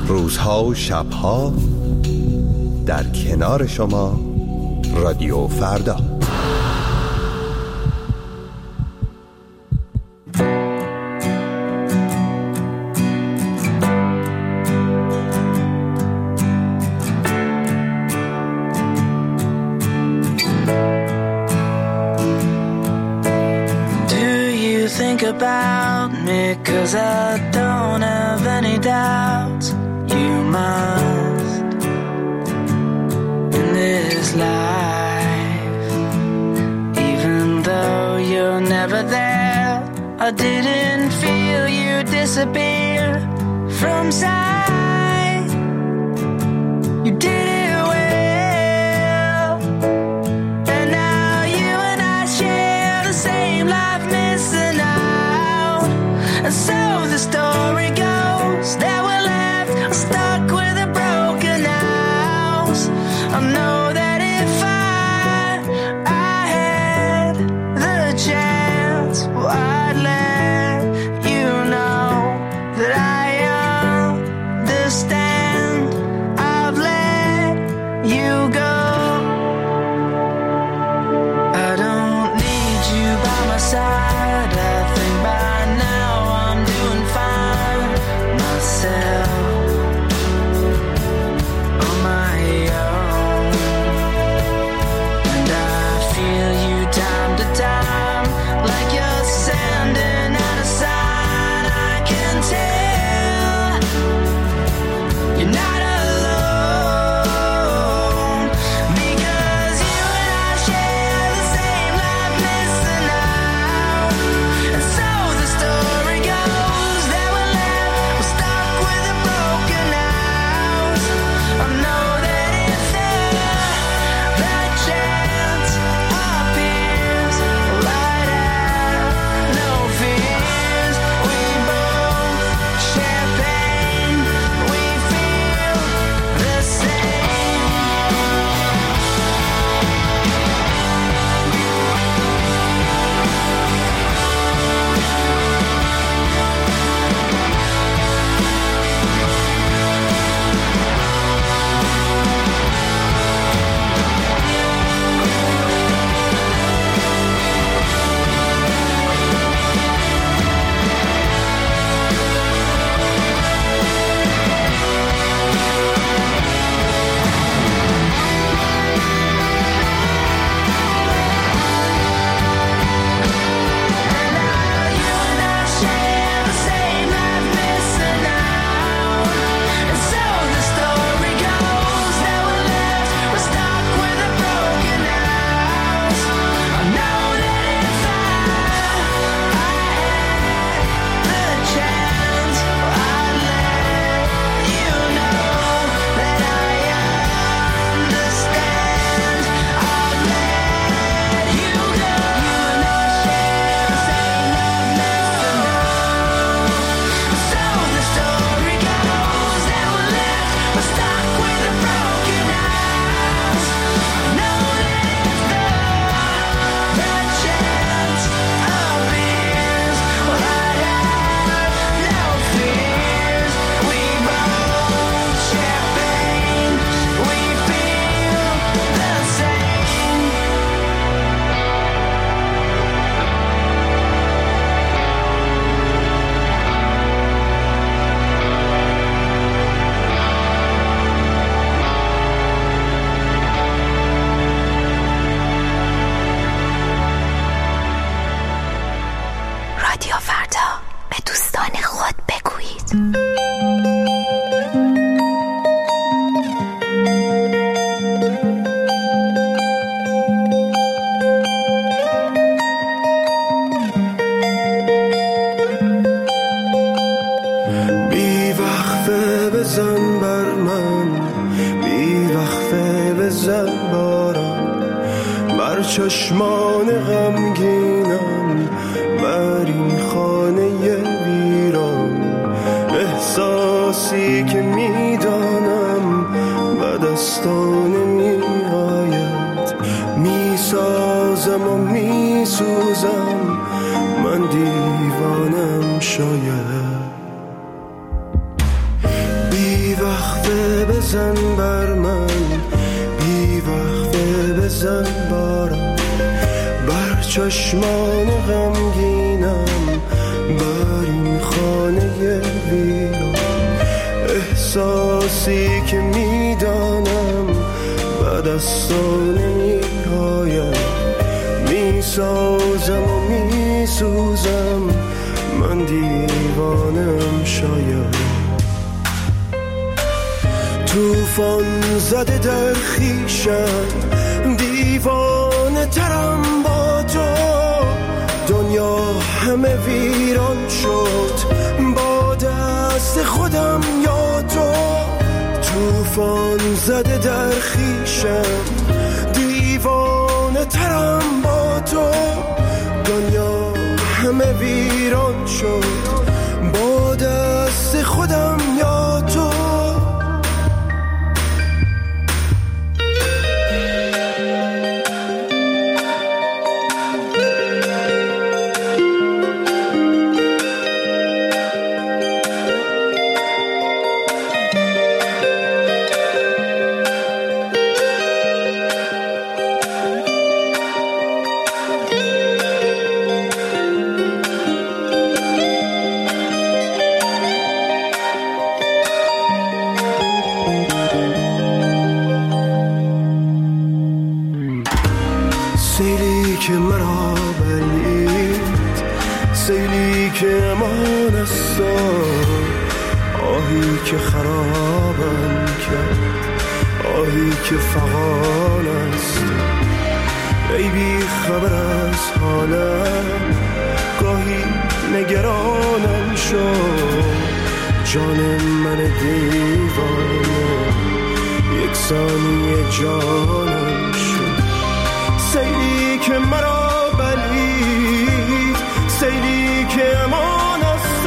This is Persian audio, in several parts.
روزها و شبها در کنار شما رادیو فردا. About me, 'cause I don't have any doubts. You must in this life, even though you're never there. I didn't feel you disappear from sight. You did it well, and now you and I share the same life, missing out. And so the story goes that we're left stuck with a broken house. I know that if I had the chance, well, I'd let you know that I understand. I've let you go. I don't need you by my side. I think by now I'm doing fine myself on my own, and I feel you time to time like you're sending out a sign. I can tell you're not alone, because you and I share the same life, missing out. And so the story goes that we're left stuck with a broken house. I know that if that chance appears, light out, no fears. We both share pain, we feel the same. رادیو فردا، به دوستان خود بگویید. بی وقفه بزن بر من، بی وقفه بزن بارم، بر چشمان غمگینم، بر این خانه ویران. احساسی که میدانم به دستان میآید، میسازم و میسوزم، من دیوانم شاید. بی بزن بر من، بی وقفه بزن بارم بر چشمان غمگینم، بر این خانه ویران. احساسی که میدانم بعد از تو نمی‌آیم، میسازم و میسوزم، من دیوانم شاید. توفان زده در خویشم، دیوانه ترم با تو، دنیا همه ویران شد با دست خودم یا تو. توفان زده در خویشم، دیوانه ترم با تو، دنیا همه ویران شد با دست خودم یا تو. سیلی که مرا بلید، سیلی که امان است، آهی که خرابم کرد، آهی که فغان است. ای بی خبر از حالم، گاهی نگرانم شد، جان من دیوانه یک ثانیه جانم شد. سیلی که مرا بلید، سیلی که امان است،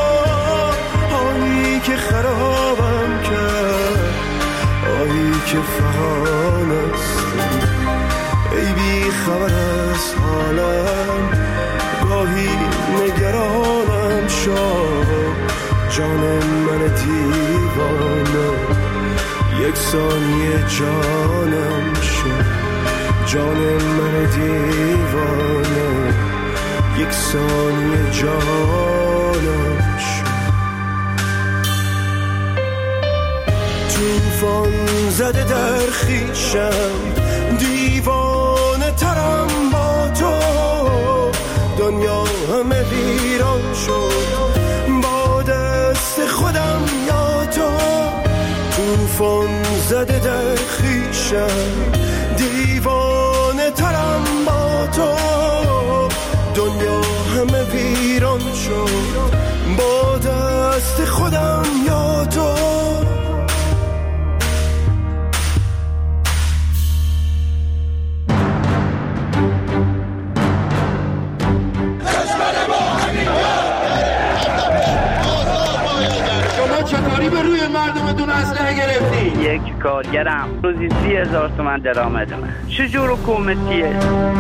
آهی که خرابم کرد، آهی که فغان است. ای بی خبر از حالم، گاهی نگرانم شد، جان من دیوانه یک ثانیه جانم شد، جان من دیوانه یک ثانیه جانم شد. توفان زده در خویشم، دیوانه ترم با تو، دنیا همه ویران شد با دست خودم یا تو. توفان زده در خویشم، دیوانه ترم با تو، دنیا همه ویران شد با دست خودم یا تو. چطوری به روی مردمتون اسلحه گرفتی؟ یک کارگرم روزی 30,000 تومان درآمد من. چجور حکومتیه؟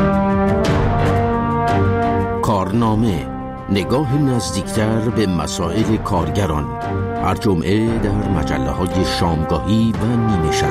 کارنامه، نگاه نزدیکتر به مسائل کارگران، هر جمعه در مجله‌های شامگاهی و نیمه شب.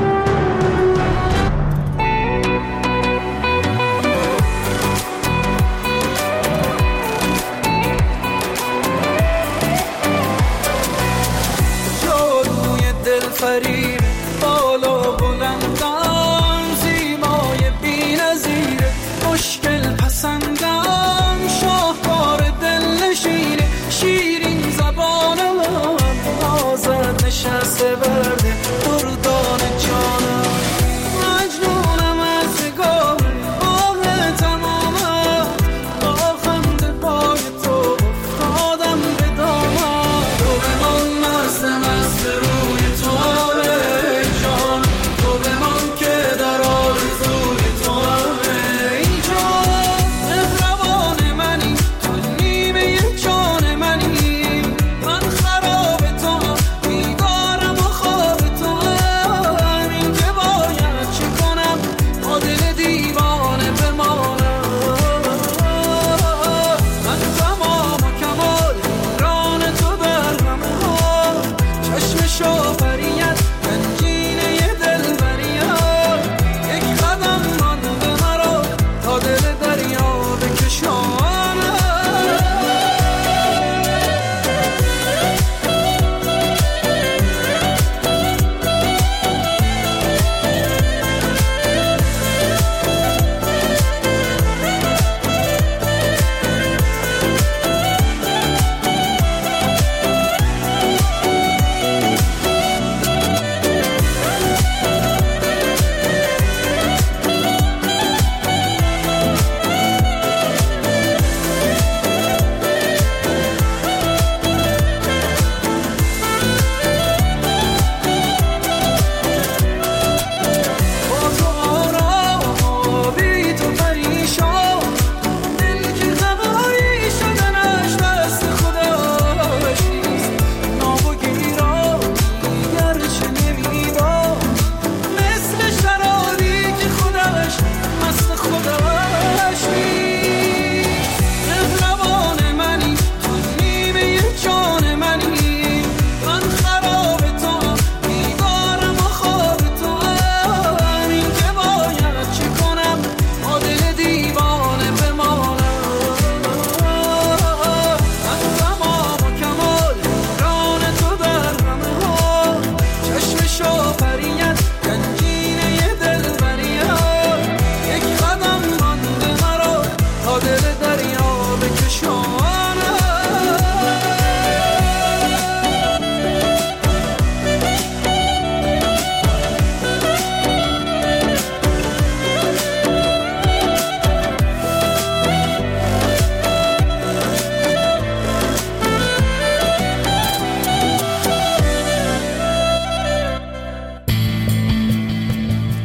فریب بالا بلندم، زیبای بی‌نظیر مشکل پسندم، شاهکار دل نشین شیرین زبانم، آزاد نشسته برده بردان جانم، مجنونم از نگاه آه تمامم، با خنده پای تو افتادم به دامم، تو به من مستم از روی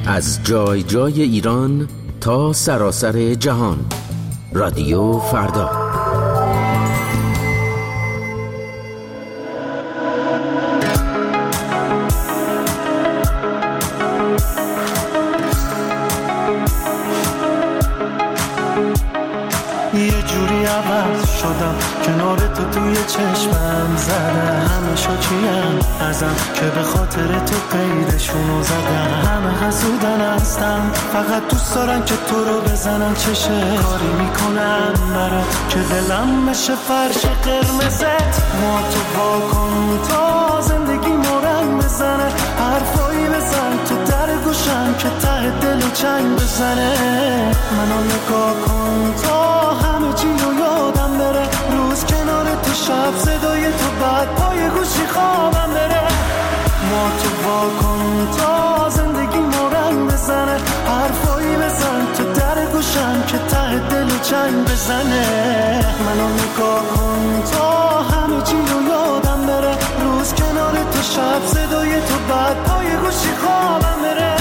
از جای جای ایران تا سراسر جهان. رادیو فردا. یه جوری عوض شدم، کنار تو توی چشمم زدم. همه شاکیم ازم که به خاطر تو قیدشونو زدم. همه حسودن هستم، فقط دوست دارن که تو رو بزنن. چشه کاری میکنم برات که دلم بشه فرش قرمزت. ما تو واکن تا زندگی مورنگ بزنه. حرفایی بزن تو در گوشم که ته دل و چنگ بزنه. منو نگاه کن تا همه چی رو یادم بره. روز کنار تو، شب صدای تو، بعد پای گوشی خوابم بره. ما تو واکن تا زندگی مورنگ بزنه. حرفایی بزن تو در گوشم که ته دل و چنگ بزنه. منو نگاه کن تا همه چی رو یادم بره. روز کنار تو، شب صدای تو، بعد پای گوشی خوابم بره.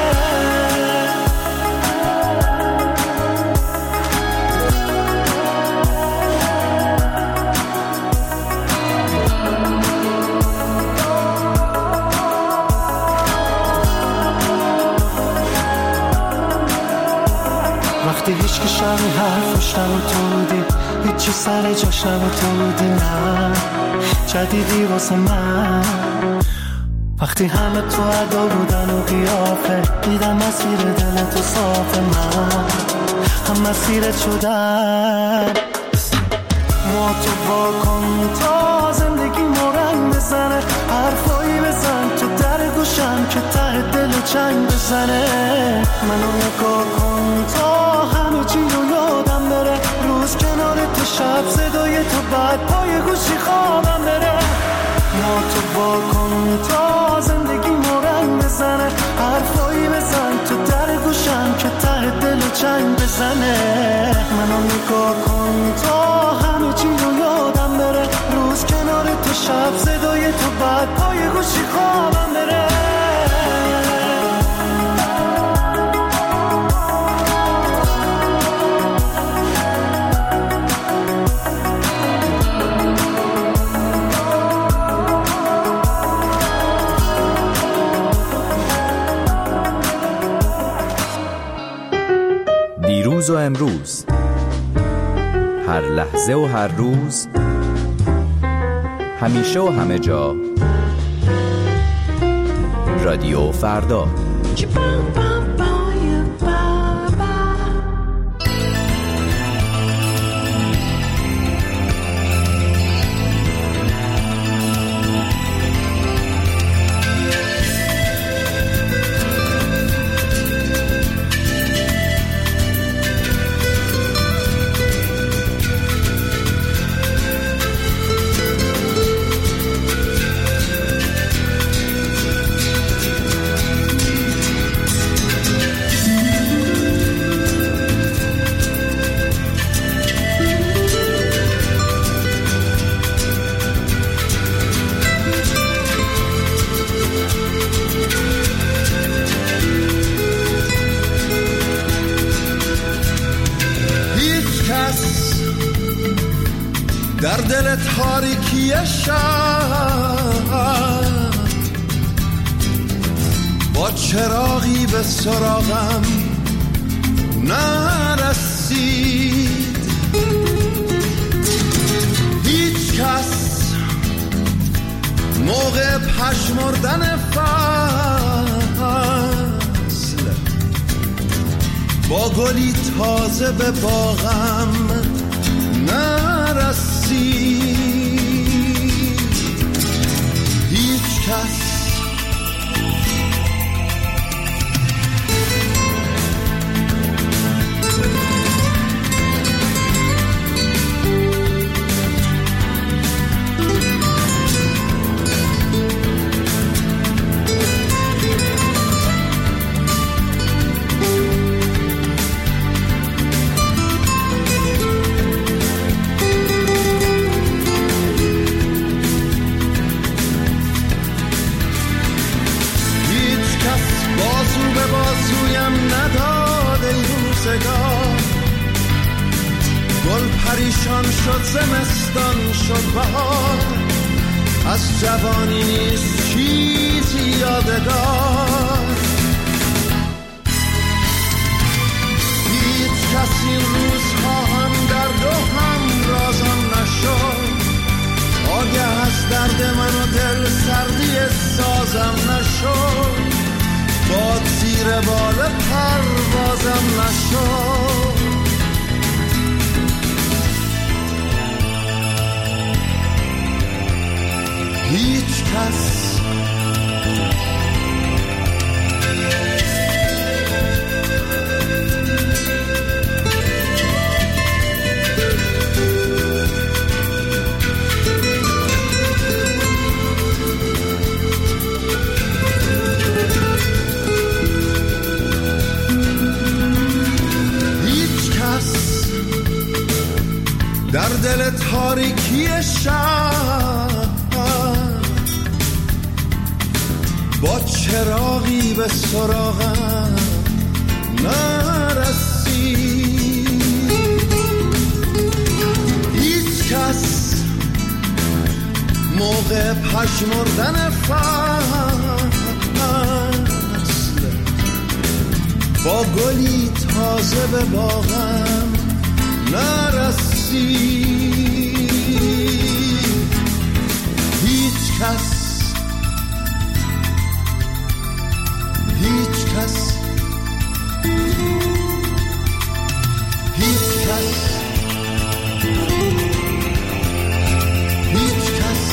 وقتی هیچ که شمی حرفش نبود تو بودی، هیچی سر جاش نبود تو بودی. نه جدیدی واسه من. وقتی همه تو ادا بودن و قیافه، دیدم مسیر دل تو صافه. من هم مسیرت شدم. ما تو واکن تا زندگی مورنگ بزنه. حرفایی بزن تو در گوشم که ته دل و چنگ بزنه. منو نگاه کن تا همه چی رو یادم بره. روز کنار تو، شب صدای تو، بعد پای گوشی خوابم بره. ما تو واکن تا زندگی مورنگ بزنه. حرفایی بزن تو در گوشم که ته دل و چنگ بزنه. منو نگاه کن تا همه چی رو یادم بره. روز کنار تو، شب صدای تو، بعد پای گوشی خوابم بره. دیروز و امروز، هر لحظه و هر روز، همیشه و همه جا. رادیو فردا. در دل تاریکی شب با چراغی به سراغم نرسید. هیچ کس موقع پشمردن فصل با گلی تازه به باغم نرسید. هیچ کس پریشان شد زمستان شد بهار، از جوانی نیست چیزی یادگار. هیچ کسی روزها هم درد و هم رازم نشد، آگه از درد من و دل سردی سازم نشد، باد زیر بال پروازم نشد. هیچ کس در دل تاریکی شب با چراغی به سراغم نرسید. هیچ کس موقع پژمردن فصل با گلی تازه به باغم نرسید. هیچ کس هیچ کس هیچ کس هیچ کس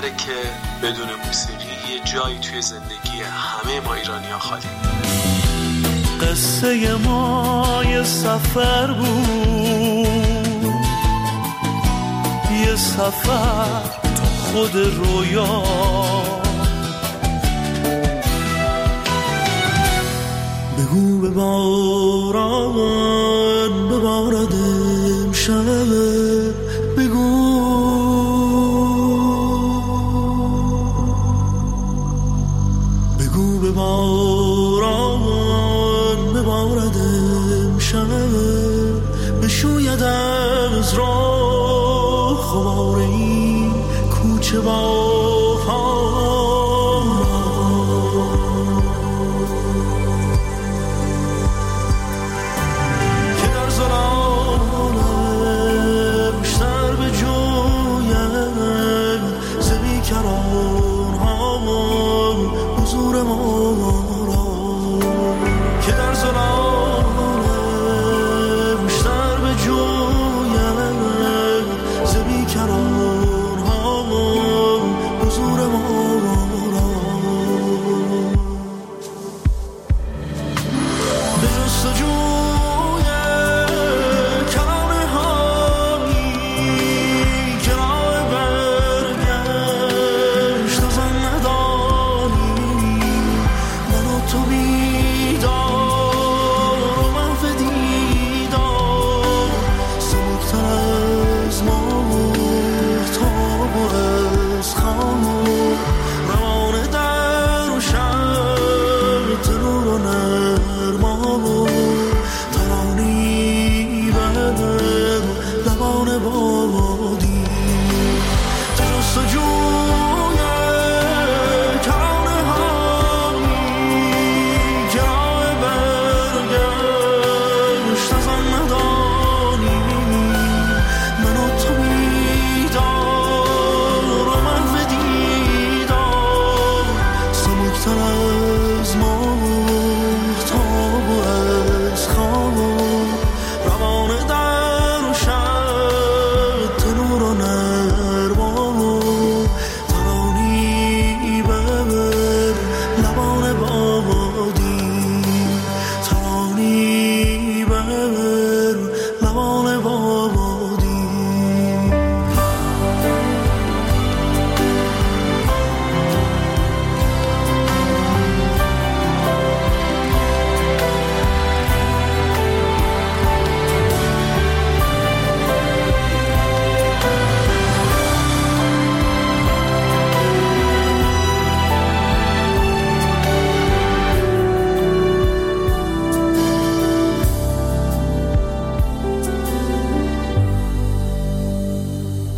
نظره که بدون موسیقی یه جایی توی زندگی همه ما ایرانی‌ها خالی. قصه ما یه سفر بود، یه سفر تو خود رویا. بگو به باران ببارد امشب، بگو به باران ببارد امشب، بشوید از راه غبار این کوچه با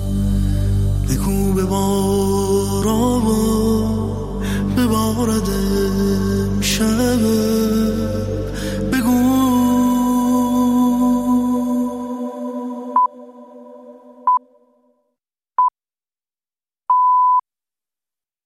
ببارد